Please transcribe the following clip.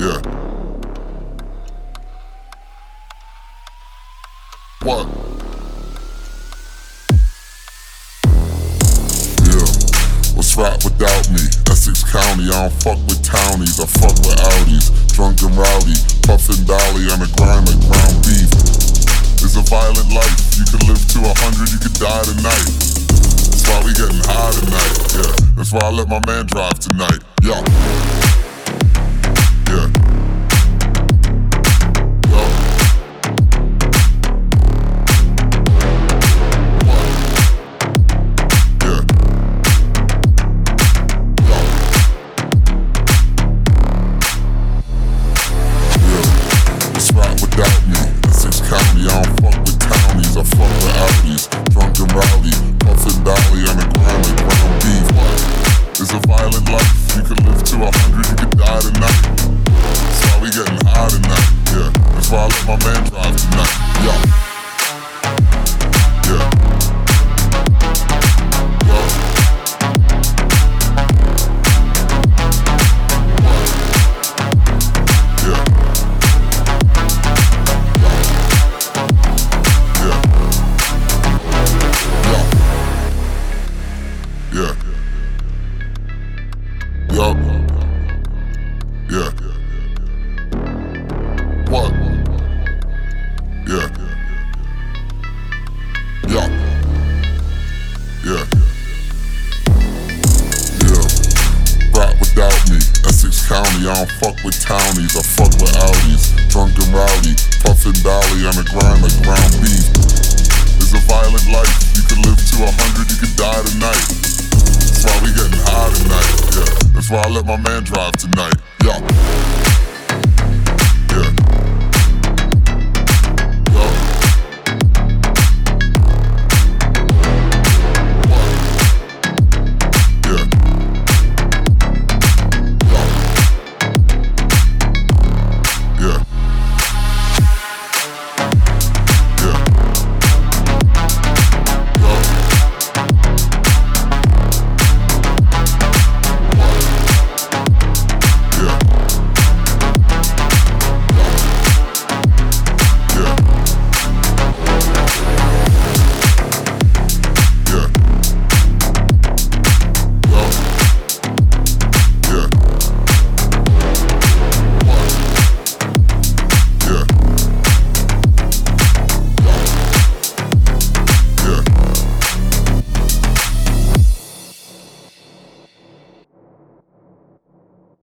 Yeah. What? Yeah. What's right without me? Essex County, I don't fuck with townies, I fuck with Audis. Drunk and rowdy, puffin' dolly on the grind like ground beef. It's a violent life, you could live to 100, you could die tonight. That's why we getting high tonight, yeah. That's why I let my man drive tonight, yeah. Yeah. Without me, Essex County, I don't fuck with townies, I fuck with Audis. Drunk and rowdy, puffin' dolly on the grind like ground beef. It's a violent life, you could live to 100, you could die tonight. That's why we getting high tonight, yeah. That's why I let my man drive tonight, yeah. Yeah. Yeah. Yup. Yeah. What? Yeah. Yup. Yeah. Yeah. Rock without me. Essex County, I don't fuck with townies, I fuck with Audis. Drunk and rowdy, puffin' dolly on the grind like ground beef. It's a violent life, you could live to 100, you could die tonight. That's why we getting high tonight, yeah. That's why I let my man drive tonight, yeah.